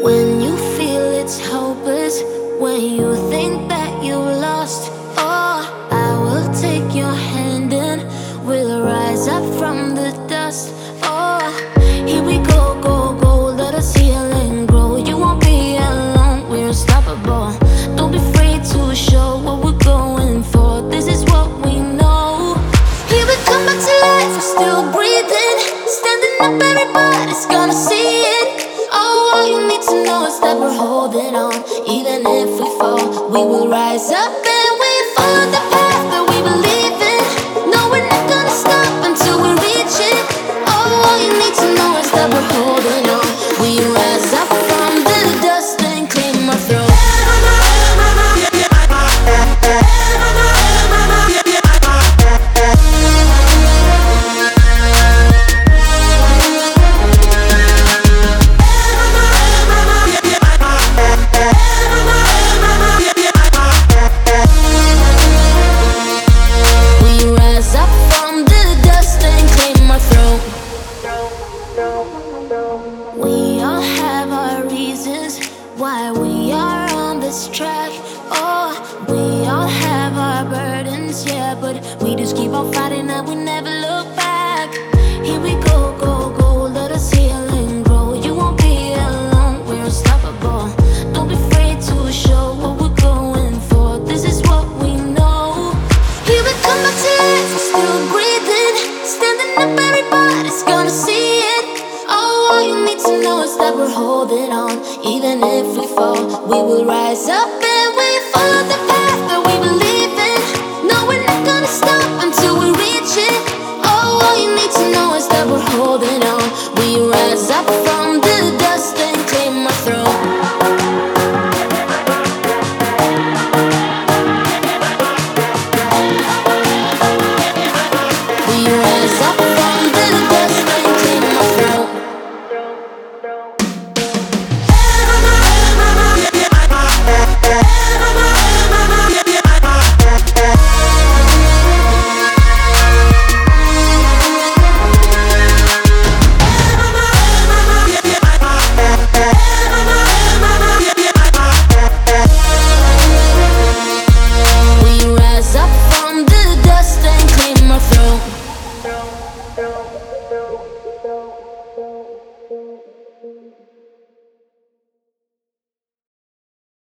When you feel it's hopeless, when you think that you lost, oh, I will take your hand and we'll rise up from the dust. Oh, here we go, go, go, let us heal and grow. You won't be alone, we're unstoppable. Don't be afraid to show what we're going for. This is what we know. Here we come back to life, we're still breathing. Standing up, everybody's gonna see it. Oh, all you need to know is that we're holding on. Even if we fall, we will rise up and we follow the path that we believe in. No, we're not gonna stop until we reach it. Oh, all you need to know is that we're holding on. We rise up from the dust and claim our throne. We all have our reasons why we are on this track. Oh, we all have our burdens, yeah, but we just keep on fighting and we never look back. Here we go, go, go, let us heal and grow. You won't be alone, we're unstoppable. Don't be afraid to show what we're going for. This is what we know. Here we come back to life, we're still breathing. Standing up, everybody's gonna see it. Oh, all you need to know is that we're holding on. Even if we fall, we will rise up and we follow the path that we believe in. No, we're not gonna stop until we reach it. Oh, all you need to know is that we're holding on. We rise up from the dust and claim our throne. We rise up.